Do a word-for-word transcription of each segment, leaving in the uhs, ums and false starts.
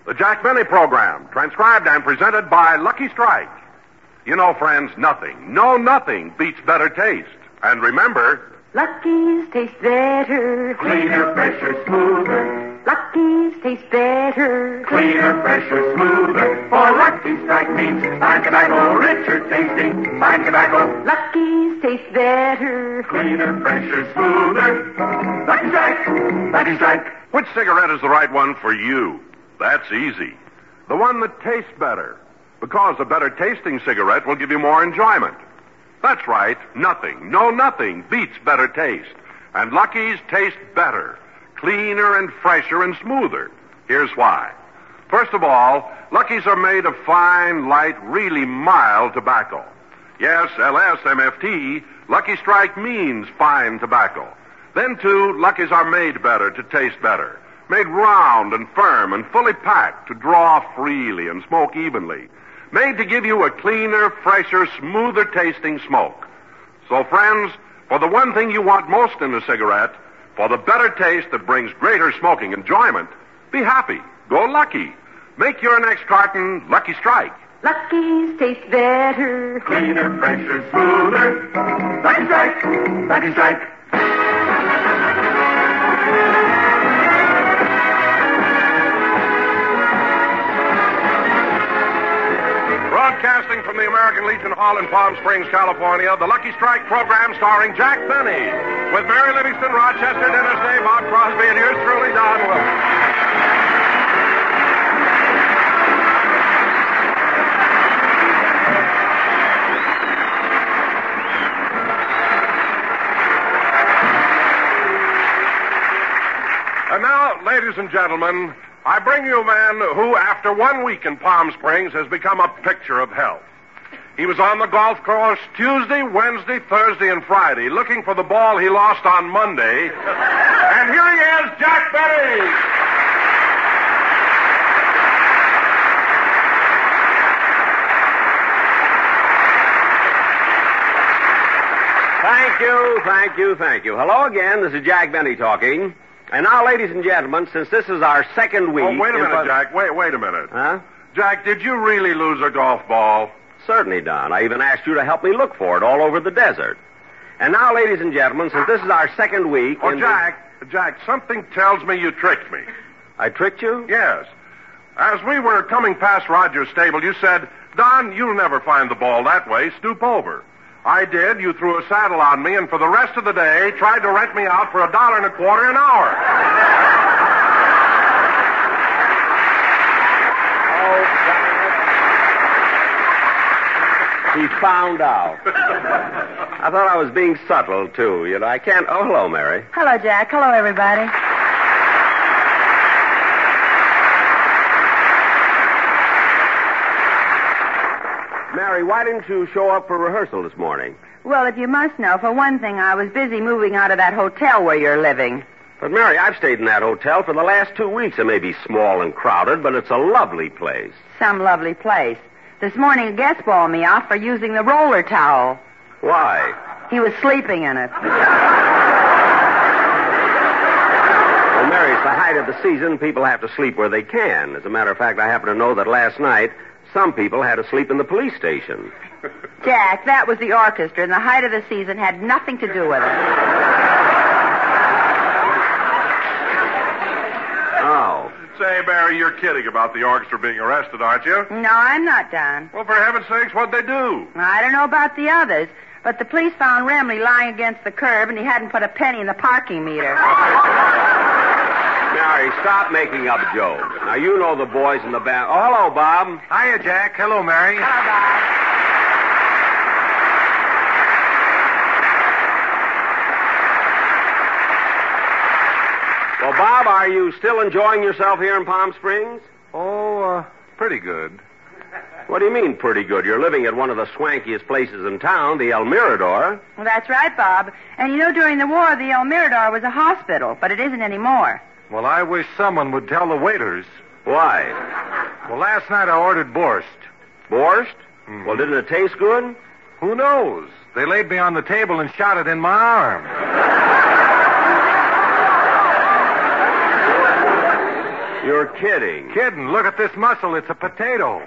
The Jack Benny Program, transcribed and presented by Lucky Strike. You know, friends, nothing, no nothing beats better taste. And remember... Lucky's taste better. Cleaner, fresher, smoother. Lucky's taste better. Cleaner, fresher, smoother. For Lucky Strike means fine tobacco, richer tasting, fine tobacco. Lucky's taste better. Cleaner, fresher, smoother. Lucky Strike, Lucky Strike. Which cigarette is the right one for you? That's easy. The one that tastes better. Because a better tasting cigarette will give you more enjoyment. That's right. Nothing, no nothing beats better taste. And Lucky's taste better. Cleaner and fresher and smoother. Here's why. First of all, Lucky's are made of fine, light, really mild tobacco. Yes, L S M F T, Lucky Strike means fine tobacco. Then, too, Lucky's are made better to taste better. Made round and firm and fully packed to draw freely and smoke evenly. Made to give you a cleaner, fresher, smoother tasting smoke. So, friends, for the one thing you want most in a cigarette, for the better taste that brings greater smoking enjoyment, be happy. Go Lucky. Make your next carton Lucky Strike. Lucky's taste better. Cleaner, fresher, smoother. Lucky Strike, Lucky Strike. Broadcasting from the American Legion Hall in Palm Springs, California, the Lucky Strike program starring Jack Benny, with Mary Livingston, Rochester, Dennis Day, Bob Crosby, and yours truly, Don Wilson. And now, ladies and gentlemen, I bring you a man who, after one week in Palm Springs, has become a picture of health. He was on the golf course Tuesday, Wednesday, Thursday, and Friday, looking for the ball he lost on Monday. And here he is, Jack Benny. Thank you, thank you, thank you. Hello again, this is Jack Benny talking. And now, ladies and gentlemen, since this is our second week... Oh, wait a minute, in... Jack. Wait, wait a minute. Huh? Jack, did you really lose a golf ball? Certainly, Don. I even asked you to help me look for it all over the desert. And now, ladies and gentlemen, since this is our second week... Oh, in Jack, the... Jack, something tells me you tricked me. I tricked you? Yes. As we were coming past Roger's stable, you said, Don, you'll never find the ball that way. Stoop over. I did. You threw a saddle on me, and for the rest of the day, tried to rent me out for a dollar and a quarter an hour. He found out. I thought I was being subtle, too. You know, I can't... Oh, hello, Mary. Hello, Jack. Hello, everybody. Mary, why didn't you show up for rehearsal this morning? Well, if you must know, for one thing, I was busy moving out of that hotel where you're living. But, Mary, I've stayed in that hotel for the last two weeks. It may be small and crowded, but it's a lovely place. Some lovely place. This morning, a guest bawled me out for using the roller towel. Why? He was sleeping in it. Well, Mary, it's the height of the season. People have to sleep where they can. As a matter of fact, I happen to know that last night, some people had to sleep in the police station. Jack, that was the orchestra, and the height of the season had nothing to do with it. Oh. Say, Barry, you're kidding about the orchestra being arrested, aren't you? No, I'm not, Don. Well, for heaven's sakes, what'd they do? I don't know about the others, but the police found Remley lying against the curb, and he hadn't put a penny in the parking meter. Mary, stop making up jokes. Now, you know the boys in the band. Oh, hello, Bob. Hiya, Jack. Hello, Mary. Hello, Bob. Well, Bob, are you still enjoying yourself here in Palm Springs? Oh, uh, pretty good. What do you mean, pretty good? You're living at one of the swankiest places in town, the El Mirador. Well, that's right, Bob. And you know, during the war, the El Mirador was a hospital, but it isn't anymore. Well, I wish someone would tell the waiters. Why? Well, last night I ordered borscht. Borscht? Mm-hmm. Well, didn't it taste good? Who knows? They laid me on the table and shot it in my arm. You're kidding. Kidding. Look at this muscle. It's a potato.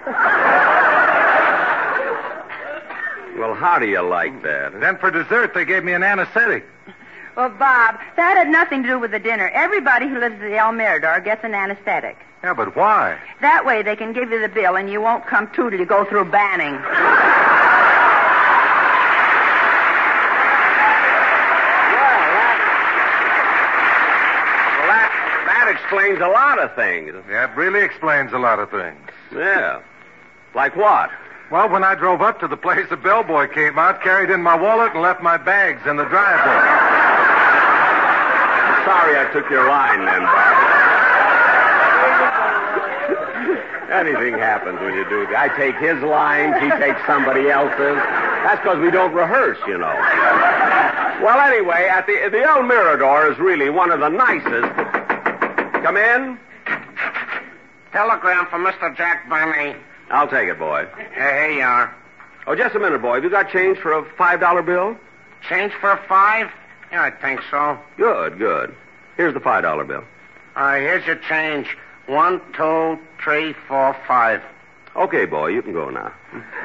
Well, how do you like that? Then for dessert, they gave me an anesthetic. Well, Bob, that had nothing to do with the dinner. Everybody who lives at the El Mirador gets an anesthetic. Yeah, but why? That way they can give you the bill and you won't come to till you go through banning. Well, that, that explains a lot of things. Yeah, it really explains a lot of things. Yeah. Like what? Well, when I drove up to the place, the bellboy came out, carried in my wallet, and left my bags in the driveway. Sorry I took your line then, Bob. Anything happens when you do that. I take his lines, he takes somebody else's. That's because we don't rehearse, you know. Well, anyway, at the, the El Mirador is really one of the nicest. Come in. Telegram for Mister Jack Benny. I'll take it, boy. Here you are. Oh, just a minute, boy. Have you got change for a five dollar bill? Change for a five? Yeah, I think so. Good, good. Here's the five dollar bill. All right, here's your change. One, two, three, four, five. Okay, boy, you can go now.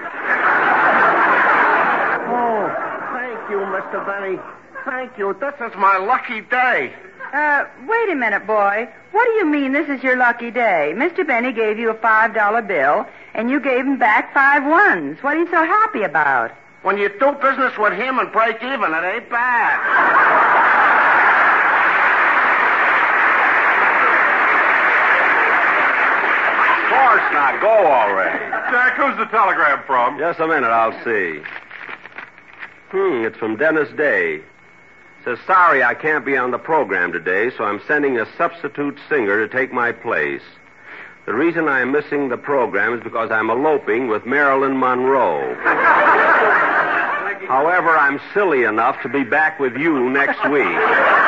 Oh, thank you, Mister Benny. Thank you. This is my lucky day. Uh, wait a minute, boy. What do you mean this is your lucky day? Mister Benny gave you a five dollar bill, and you gave him back five ones. What are you so happy about? When you do business with him and break even, it ain't bad. Of course not. Go already. Jack, who's the telegram from? Just a minute, I'll see. Hmm, it's from Dennis Day. Says, sorry, I can't be on the program today, so I'm sending a substitute singer to take my place. The reason I'm missing the program is because I'm eloping with Marilyn Monroe. However, I'm silly enough to be back with you next week.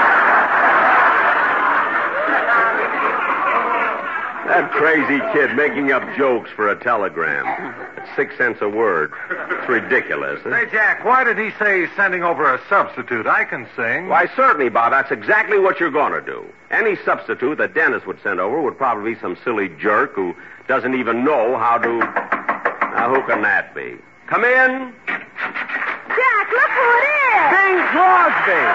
That crazy kid making up jokes for a telegram. It's six cents a word. It's ridiculous. Hey, Jack, why did he say he's sending over a substitute? I can sing. Why, certainly, Bob. That's exactly what you're going to do. Any substitute that Dennis would send over would probably be some silly jerk who doesn't even know how to... Now, who can that be? Come in. Jack, look who it is! Bing Crosby.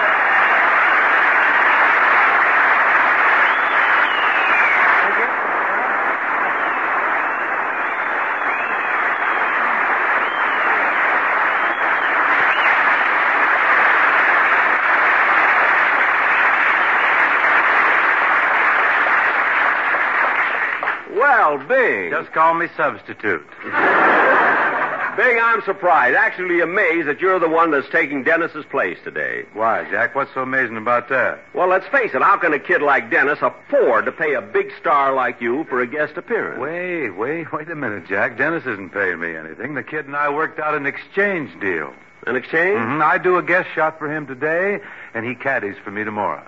Well, Bing. Just call me substitute. Bing, I'm surprised, actually amazed that you're the one that's taking Dennis's place today. Why, Jack? What's so amazing about that? Well, let's face it, how can a kid like Dennis afford to pay a big star like you for a guest appearance? Wait, wait, wait a minute, Jack. Dennis isn't paying me anything. The kid and I worked out an exchange deal. An exchange? Mm-hmm. I do a guest shot for him today, and he caddies for me tomorrow.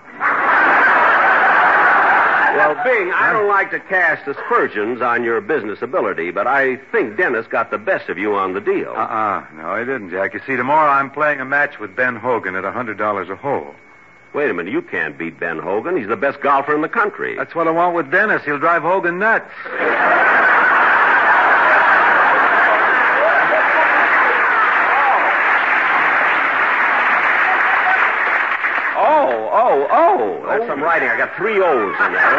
Well, Bing, I don't like to cast aspersions on your business ability, but I think Dennis got the best of you on the deal. Uh-uh. No, he didn't, Jack. You see, tomorrow I'm playing a match with Ben Hogan at one hundred dollars a hole. Wait a minute. You can't beat Ben Hogan. He's the best golfer in the country. That's what I want with Dennis. He'll drive Hogan nuts. Oh, oh, oh. That's some writing. I got three O's in there.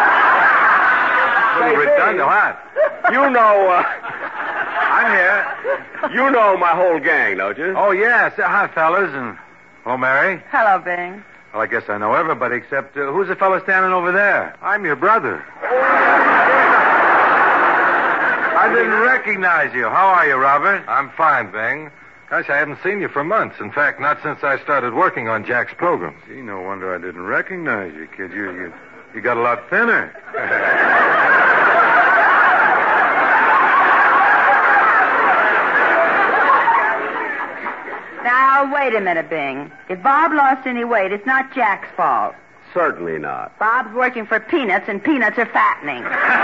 Hey, redundant, what? You know, uh, I'm here. You know my whole gang, don't you? Oh, yes. Uh, hi, fellas. And, oh, Mary. Hello, Bing. Well, I guess I know everybody except, uh, who's the fellow standing over there? I'm your brother. I didn't recognize you. How are you, Robert? I'm fine, Bing. Gosh, I haven't seen you for months. In fact, not since I started working on Jack's program. Gee, no wonder I didn't recognize you, kid. You, you, you got a lot thinner. Now, wait a minute, Bing. If Bob lost any weight, it's not Jack's fault. Certainly not. Bob's working for peanuts, and peanuts are fattening.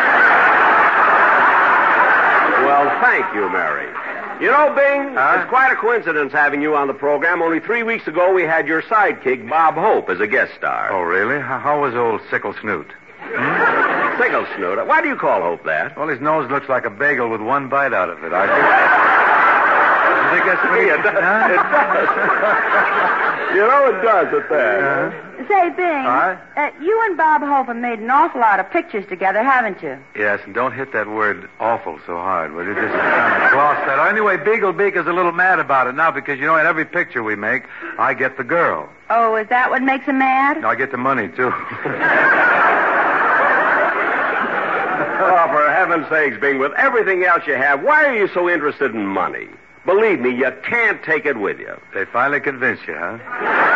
Well, thank you, Mary. You know, Bing, Huh? it's quite a coincidence having you on the program. Only three weeks ago, we had your sidekick, Bob Hope, as a guest star. Oh, really? How, how was old Sickle Snoot? Hmm? Tickle Snoot. Why do you call Hope that? Well, his nose looks like a bagel with one bite out of it. I think. You think that's pretty? It does. Huh? It does. You know it does at that. Uh-huh. Say, Bing, Huh? uh, you and Bob Hope have made an awful lot of pictures together, haven't you? Yes, and don't hit that word awful so hard, will you? Just kind of gloss that. Anyway, Beaglebeak is a little mad about it now because, you know, in every picture we make, I get the girl. Oh, is that what makes him mad? No, I get the money, too. Oh, for heaven's sakes, Bing, with everything else you have, why are you so interested in money? Believe me, you can't take it with you. They finally convinced you, huh?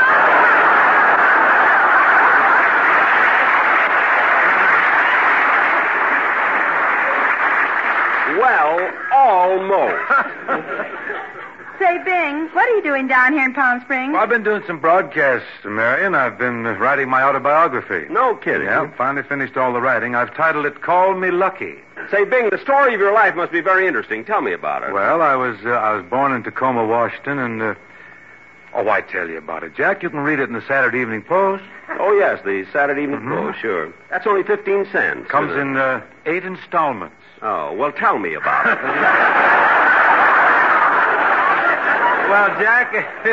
Well, almost. Say, Bing, what are you doing down here in Palm Springs? Well, I've been doing some broadcasts, Marion. I've been uh, writing my autobiography. No kidding. Yeah, finally finished all the writing. I've titled it Call Me Lucky. Say, Bing, the story of your life must be very interesting. Tell me about it. Well, I was uh, I was born in Tacoma, Washington, and... Uh, oh, I tell you about it, Jack. You can read it in the Saturday Evening Post. Oh, yes, the Saturday Evening Mhm. Post, sure. That's only fifteen cents. Comes isn't it? in uh, eight installments. Oh, well, tell me about it. Well, Jack,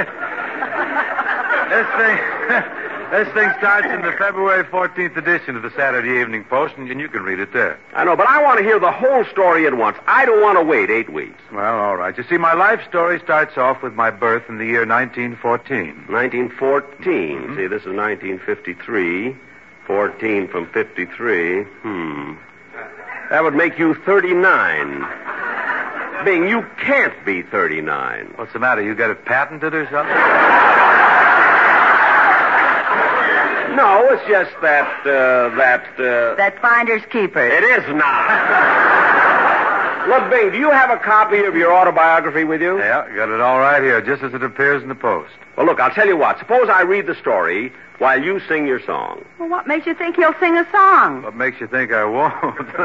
this thing this thing starts in the February fourteenth edition of the Saturday Evening Post, and you can read it there. I know, but I want to hear the whole story at once. I don't want to wait eight weeks. Well, all right. You see, my life story starts off with my birth in the year nineteen fourteen. nineteen fourteen. Mm-hmm. See, this is nineteen fifty-three. fourteen from fifty-three. Hmm. That would make you thirty-nine. Bing, you can't be thirty-nine. What's the matter? You got it patented or something? No, it's just that, uh, that, uh... That finder's keeper. It is not. Look, Bing, do you have a copy of your autobiography with you? Yeah, got it all right here, just as it appears in the Post. Well, look, I'll tell you what. Suppose I read the story while you sing your song. Well, what makes you think he'll sing a song? What makes you think I won't?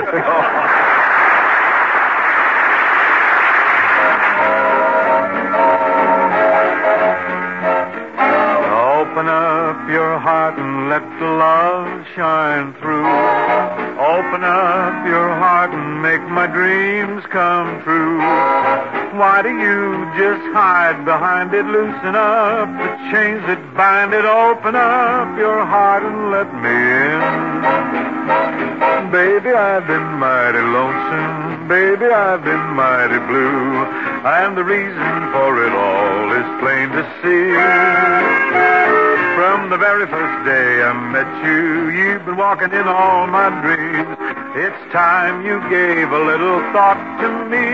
Open up your heart and let the love shine through. Open up your heart and make my dreams come true. Why do you just hide behind it? Loosen up the chains that bind it. Open up your heart and let me in. Baby, I've been mighty lonesome. Baby, I've been mighty blue. And the reason for it all is plain to see. From the very first day I met you, you've been walking in all my dreams. It's time you gave a little thought to me.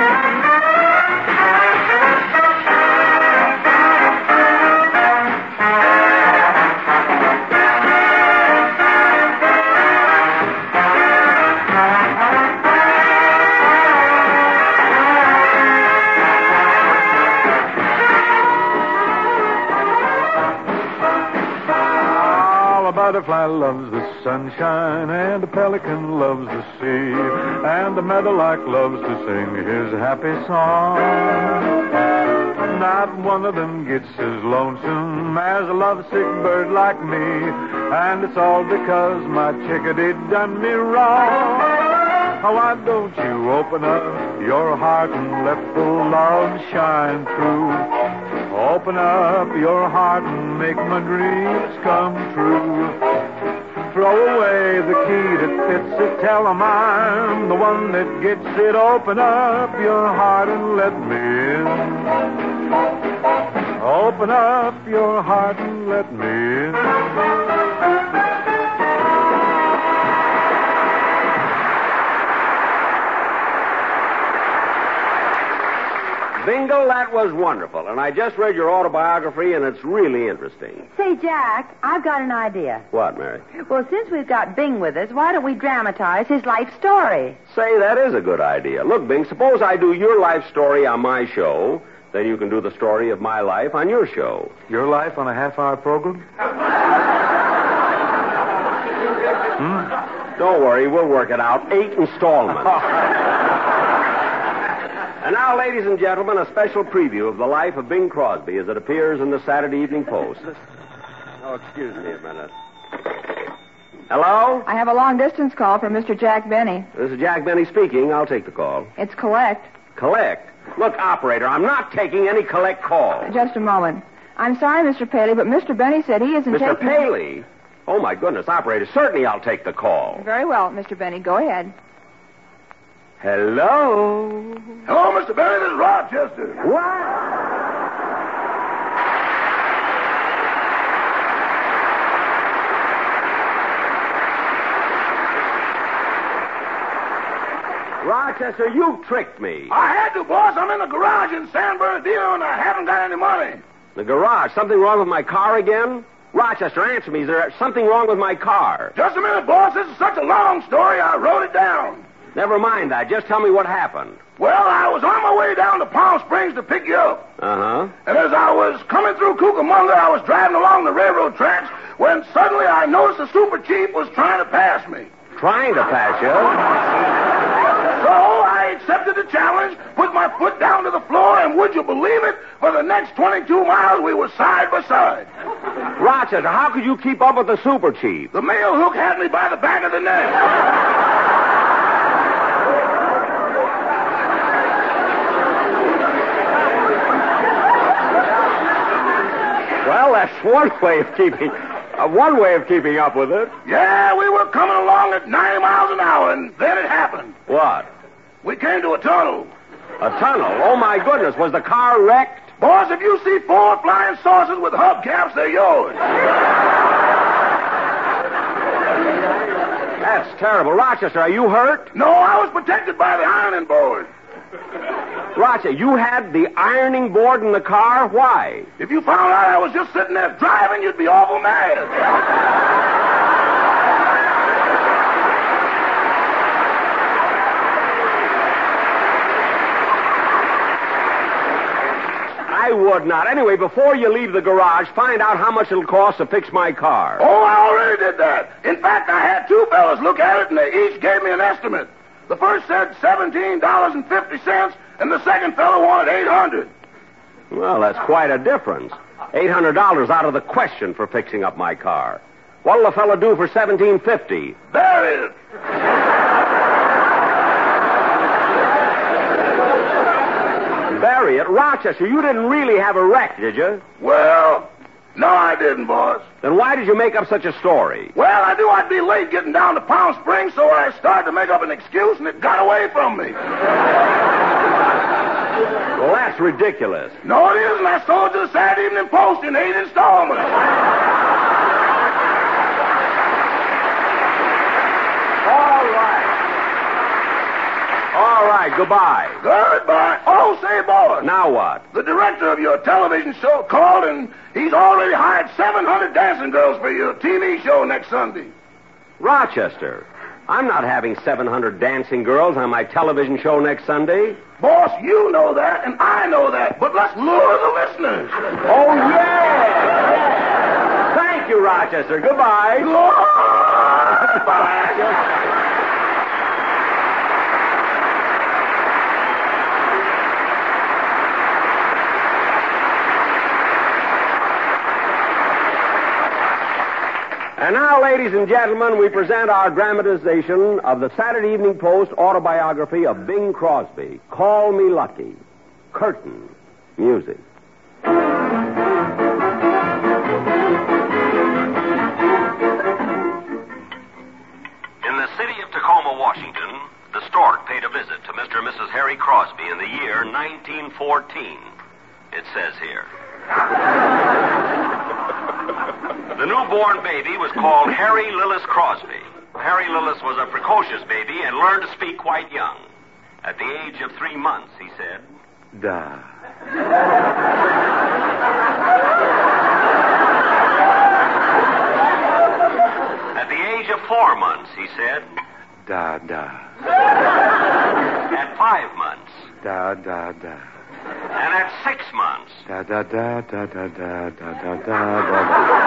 A butterfly loves the sunshine, and a pelican loves the sea, and the meadowlark loves to sing his happy song. Not one of them gets as lonesome as a lovesick bird like me, and it's all because my chickadee done me wrong. Oh, why don't you open up your heart and let the love shine through? Open up your heart and make my dreams come true. Throw away the key that fits it. Tell 'em I'm the one that gets it. Open up your heart and let me in. Open up your heart and let me in. Bingle, that was wonderful. And I just read your autobiography, and it's really interesting. Say, Jack, I've got an idea. What, Mary? Well, since we've got Bing with us, why don't we dramatize his life story? Say, that is a good idea. Look, Bing, suppose I do your life story on my show. Then you can do the story of my life on your show. Your life on a half-hour program? hmm? Don't worry, we'll work it out. Eight installments. And now, ladies and gentlemen, a special preview of the life of Bing Crosby as it appears in the Saturday Evening Post. Oh, excuse me a minute. Hello? I have a long-distance call from Mister Jack Benny. This is Jack Benny speaking. I'll take the call. It's collect. Collect? Look, operator, I'm not taking any collect calls. Just a moment. I'm sorry, Mister Paley, but Mister Benny said he isn't Mister taking... Paley? Oh, my goodness, operator, certainly I'll take the call. Very well, Mister Benny. Go ahead. Hello? Hello, Mister Benny. This is Rochester. What? Rochester, you tricked me. I had to, boss. I'm in the garage in San Bernardino, and I haven't got any money. The garage? Something wrong with my car again? Rochester, answer me. Is there something wrong with my car? Just a minute, boss. This is such a long story, I wrote it down. Never mind that. Just tell me what happened. Well, I was on my way down to Palm Springs to pick you up. Uh-huh. And as I was coming through Cucamonga, I was driving along the railroad tracks when suddenly I noticed the super chief was trying to pass me. Trying to pass you? So I accepted the challenge, put my foot down to the floor, and would you believe it? For the next twenty-two miles, we were side by side. Rochester, how could you keep up with the super chief? The mail hook had me by the back of the neck. Well, that's one way of keeping... Uh, one way of keeping up with it. Yeah, we were coming along at ninety miles an hour, and then it happened. What? We came to a tunnel. A tunnel? Oh, my goodness. Was the car wrecked? Boss, if you see four flying saucers with hubcaps, they're yours. That's terrible. Rochester, are you hurt? No, I was protected by the ironing board. Rochester, you had the ironing board in the car? Why? If you found out I was just sitting there driving, you'd be awful mad. I would not. Anyway, before you leave the garage, find out how much it'll cost to fix my car. Oh, I already did that. In fact, I had two fellas look at it, and they each gave me an estimate. The first said seventeen dollars and fifty cents, and the second fellow wanted eight hundred dollars. Well, that's quite a difference. eight hundred dollars out of the question for fixing up my car. What'll the fellow do for seventeen fifty? Bury it. Bury it? Rochester, you didn't really have a wreck, did you? Well, no, I didn't, boss. Then why did you make up such a story? Well, I knew I'd be late getting down to Palm Springs, so I started to make up an excuse, and it got away from me. Well, that's ridiculous. No, it isn't. I sold it to the Saturday Evening Post in eight installments. All right. All right, goodbye. Goodbye. Oh, say, boss. Now what? The director of your television show called, and he's already hired seven hundred dancing girls for your T V show next Sunday. Rochester, I'm not having seven hundred dancing girls on my television show next Sunday. Boss, you know that, and I know that, but let's lure the listeners. Oh, yeah! Thank you, Rochester. Goodbye. Goodbye. And now, ladies and gentlemen, we present our dramatization of the Saturday Evening Post autobiography of Bing Crosby, Call Me Lucky. Curtain music. In the city of Tacoma, Washington, the stork paid a visit to Mister and Missus Harry Crosby in the year nineteen fourteen. It says here. The newborn baby was called Harry Lillis Crosby. Harry Lillis was a precocious baby and learned to speak quite young. At the age of three months, he said, Da. At the age of four months, he said, Da, da. At five months, Da, da, da. and at six months, Da, da, da, da, da, da, da, da, da, da.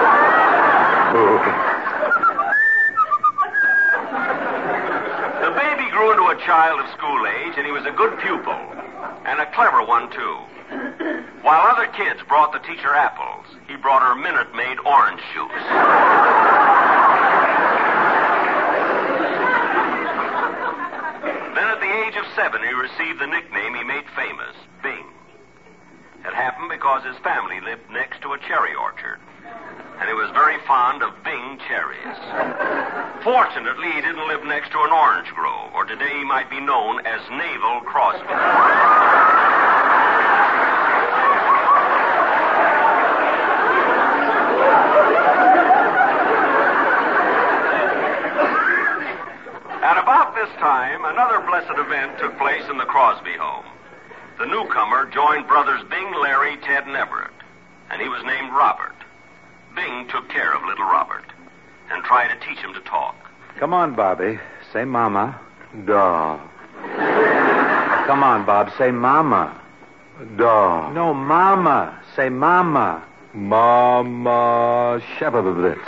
the baby grew into a child of school age, and he was a good pupil, and a clever one, too. While other kids brought the teacher apples, he brought her Minute Maid orange juice. Then at the age of seven, he received the nickname he made famous, Bing. It happened because his family lived next to a cherry orchard, and he was very fond of Bing cherries. Fortunately, he didn't live next to an orange grove, or today he might be known as Naval Crosby. At about this time, another blessed event took place in the Crosby home. The newcomer joined brothers Bing, Larry, Ted, and Everett, and he was named Robert. Bing took care of little Robert and tried to teach him to talk. Come on, Bobby. Say mama. Duh. Come on, Bob. Say mama. Duh. No, mama. Say mama. Mama Shabba.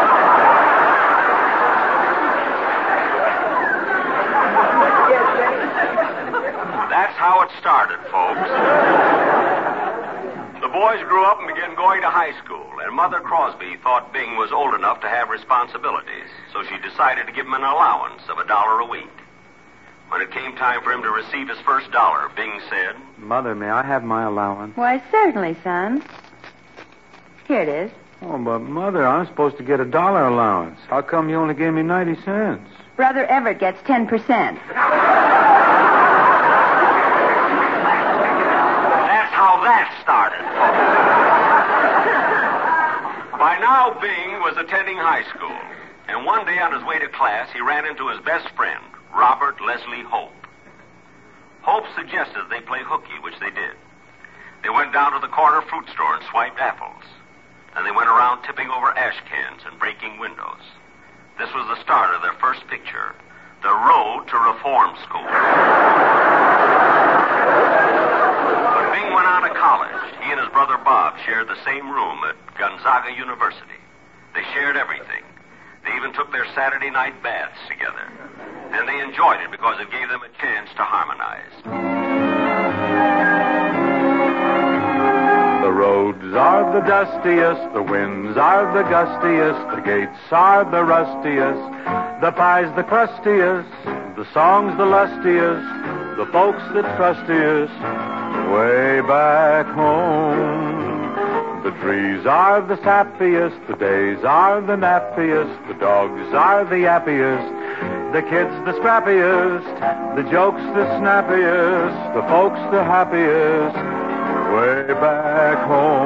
That's how it started, folks. The boys grew up and began going to high school, and Mother Crosby thought Bing was old enough to have responsibilities, so she decided to give him an allowance of a dollar a week. When it came time for him to receive his first dollar, Bing said, Mother, may I have my allowance? Why, certainly, son. Here it is. Oh, but Mother, I'm supposed to get a dollar allowance. How come you only gave me ninety cents? Brother Everett gets ten percent. How that started. By now, Bing was attending high school, and one day on his way to class, he ran into his best friend, Robert Leslie Hope. Hope suggested they play hooky, which they did. They went down to the corner fruit store and swiped apples. And they went around tipping over ash cans and breaking windows. This was the start of their first picture, The Road to Reform School. Bing went on to college. He and his brother Bob shared the same room at Gonzaga University. They shared everything. They even took their Saturday night baths together. And they enjoyed it because it gave them a chance to harmonize. The roads are the dustiest, the winds are the gustiest, the gates are the rustiest, the pie's the crustiest, the song's the lustiest, the folks that trustiest. Way back home, the trees are the sappiest, the days are the nappiest, the dogs are the yappiest, the kids the scrappiest, the jokes the snappiest, the folks the happiest. Way back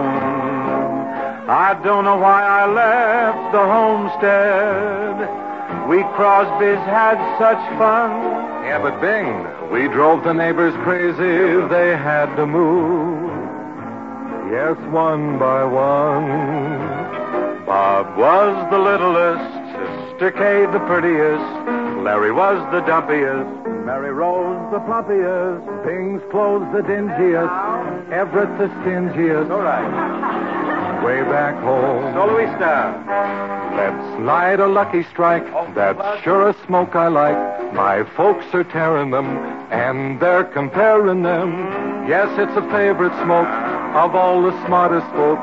home, I don't know why I left the homestead. We Crosbys had such fun. Yeah, but Bing, we drove the neighbors crazy. They had to move. Yes, one by one. Bob was the littlest, Sister Kay the prettiest, Larry was the dumpiest, Mary Rose the plumpiest, Bing's clothes the dingiest, Everett the stingiest. All right. Way back home. Soloista. Let's light a lucky strike. That's sure a smoke I like. My folks are tearing them, and they're comparing them. Yes, it's a favorite smoke of all the smartest folk.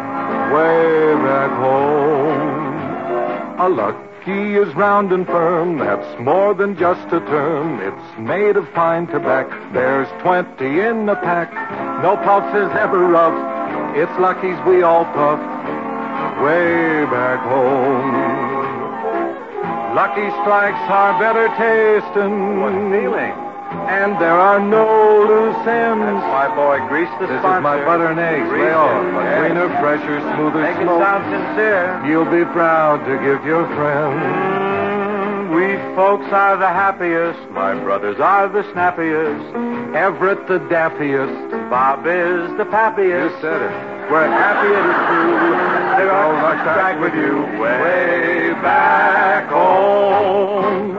Way back home. A lucky is round and firm. That's more than just a term. It's made of fine tobacco. There's twenty in the pack. No puff is ever rough. It's Lucky's we all puff. Way back home. Lucky Strikes are better tasting. What feeling? And there are no loose ends. That's my boy, Grease the This sponsor. is my butter and eggs. Grease Lay off. it, A yes. cleaner, fresher, smoother Make it smoke. sound sincere. You'll be proud to give your friend. Mm, we folks are the happiest. My brothers are the snappiest. Everett the dappiest. Bob is the pappiest. You said it. We're happy it is true. They're All all right back with you. Way back home.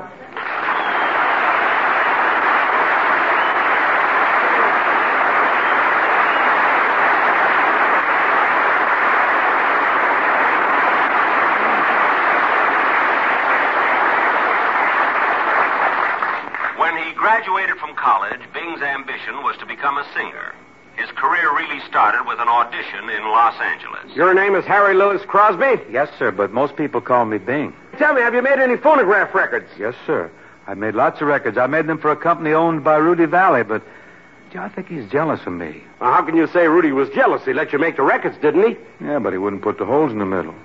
When he graduated from college, Bing's ambition was to become a singer. His career really started with an audition in Los Angeles. Your name is Harry Lillis Crosby? Yes, sir, but most people call me Bing. Tell me, have you made any phonograph records? Yes, sir. I made lots of records. I made them for a company owned by Rudy Valley, but gee, I think he's jealous of me. Well, how can you say Rudy was jealous? He let you make the records, didn't he? Yeah, but he wouldn't put the holes in the middle.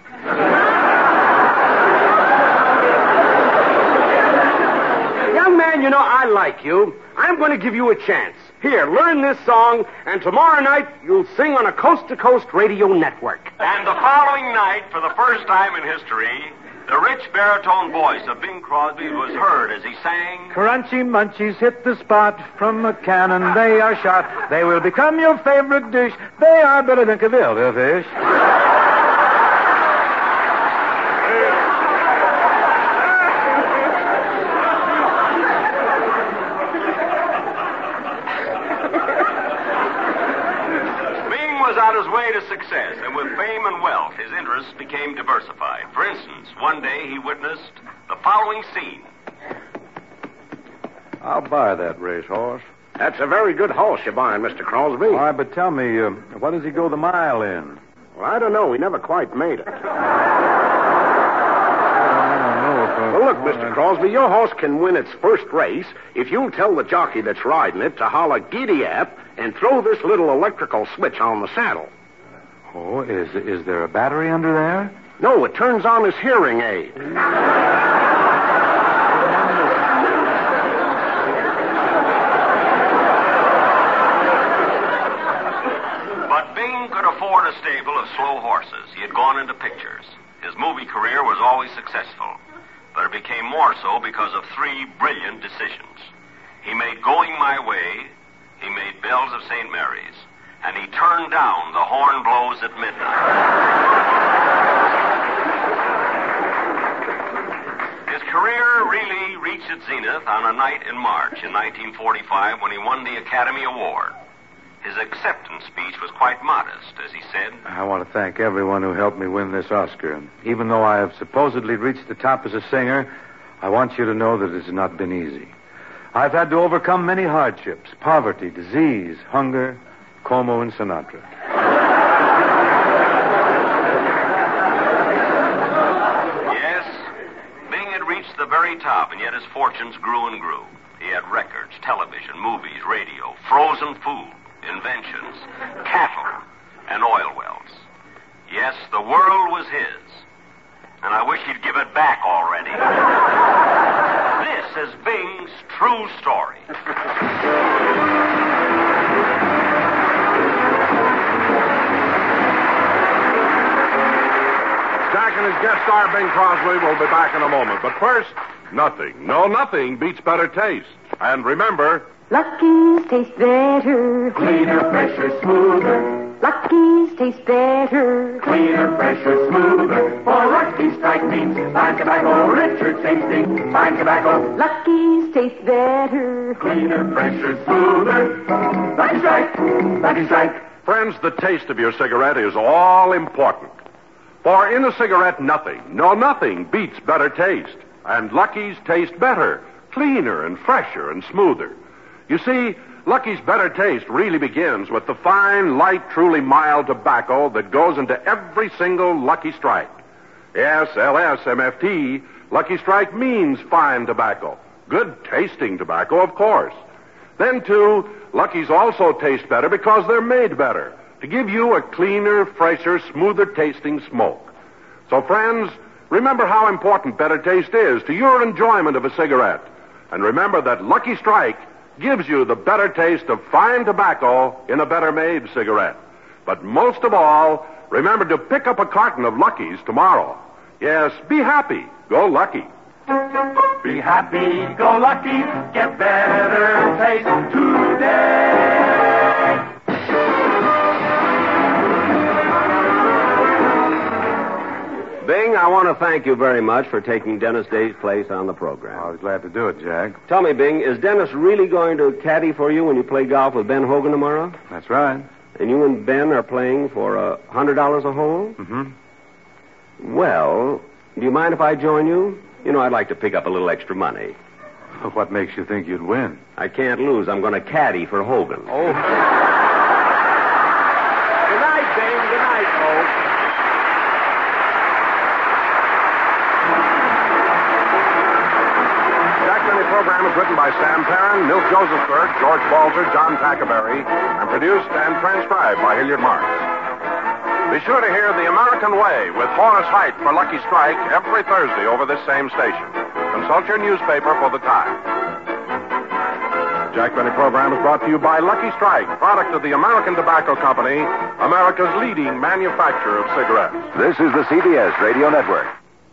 Young man, you know, I like you. I'm going to give you a chance. Here, learn this song, and tomorrow night you'll sing on a coast-to-coast radio network. And the following night, for the first time in history, the rich baritone voice of Bing Crosby was heard as he sang... Crunchy munchies hit the spot. From a cannon they are shot. They will become your favorite dish. They are better than Cavilda fish. On his way to success, and with fame and wealth, his interests became diversified. For instance, one day he witnessed the following scene. I'll buy that racehorse. That's a very good horse you're buying, Mister Crosby. All right, but tell me, uh, what does he go the mile in? Well, I don't know. We never quite made it. I don't know if, uh, Well, look, Mister Crosby, your horse can win its first race if you'll tell the jockey that's riding it to holler giddy-ap and throw this little electrical switch on the saddle. Oh, is is there a battery under there? No, it turns on his hearing aid. But Bing could afford a stable of slow horses. He had gone into pictures. His movie career was always successful, but it became more so because of three brilliant decisions. He made Going My Way, he made Bells of Saint Mary's, and he turned down The Horn Blows at Midnight. His career really reached its zenith on a night in March in nineteen forty-five when he won the Academy Award. His acceptance speech was quite modest, as he said, I want to thank everyone who helped me win this Oscar. And even though I have supposedly reached the top as a singer, I want you to know that it has not been easy. I've had to overcome many hardships, poverty, disease, hunger, Como and Sinatra. Yes, Bing had reached the very top, and yet his fortunes grew and grew. He had records, television, movies, radio, frozen food, inventions, cattle, and oil wells. Yes, the world was his. And I wish he'd give it back already. This is Bing's true story. Jack and his guest star, Bing Crosby, will be back in a moment. But first, nothing, no nothing beats better taste. And remember... Lucky's taste better. Cleaner, fresher, smoother. Lucky's taste better. Cleaner, fresher, smoother. For Lucky Strike means fine tobacco, richer tasting, fine tobacco. Lucky's taste better. Cleaner, fresher, smoother. Lucky Strike, Lucky Strike. Friends, the taste of your cigarette is all important. For in a cigarette, nothing, no nothing beats better taste. And Lucky's taste better, cleaner and fresher and smoother. You see, Lucky's better taste really begins with the fine, light, truly mild tobacco that goes into every single Lucky Strike. Yes, L S M F T, Lucky Strike means fine tobacco. Good tasting tobacco, of course. Then, too, Lucky's also taste better because they're made better, to give you a cleaner, fresher, smoother tasting smoke. So, friends, remember how important better taste is to your enjoyment of a cigarette. And remember that Lucky Strike gives you the better taste of fine tobacco in a better-made cigarette. But most of all, remember to pick up a carton of Lucky's tomorrow. Yes, be happy. Go Lucky. Be happy, go lucky, get better taste today. Bing, I want to thank you very much for taking Dennis Day's place on the program. I was glad to do it, Jack. Tell me, Bing, is Dennis really going to caddy for you when you play golf with Ben Hogan tomorrow? That's right. And you and Ben are playing for a uh, hundred dollars a hole? Mm-hmm. Well, do you mind if I join you? You know, I'd like to pick up a little extra money. What makes you think you'd win? I can't lose. I'm going to caddy for Hogan. Oh. Good night, Bing. Good night, folks. Jack Benny program is written by Sam Perrin, Milt Josephsberg, George Balzer, John Tackerberry, and produced and transcribed by Hilliard Marks. Be sure to hear The American Way with Horace Heidt for Lucky Strike every Thursday over this same station. Consult your newspaper for the time. The Jack Benny program is brought to you by Lucky Strike, product of the American Tobacco Company, America's leading manufacturer of cigarettes. This is the C B S Radio Network.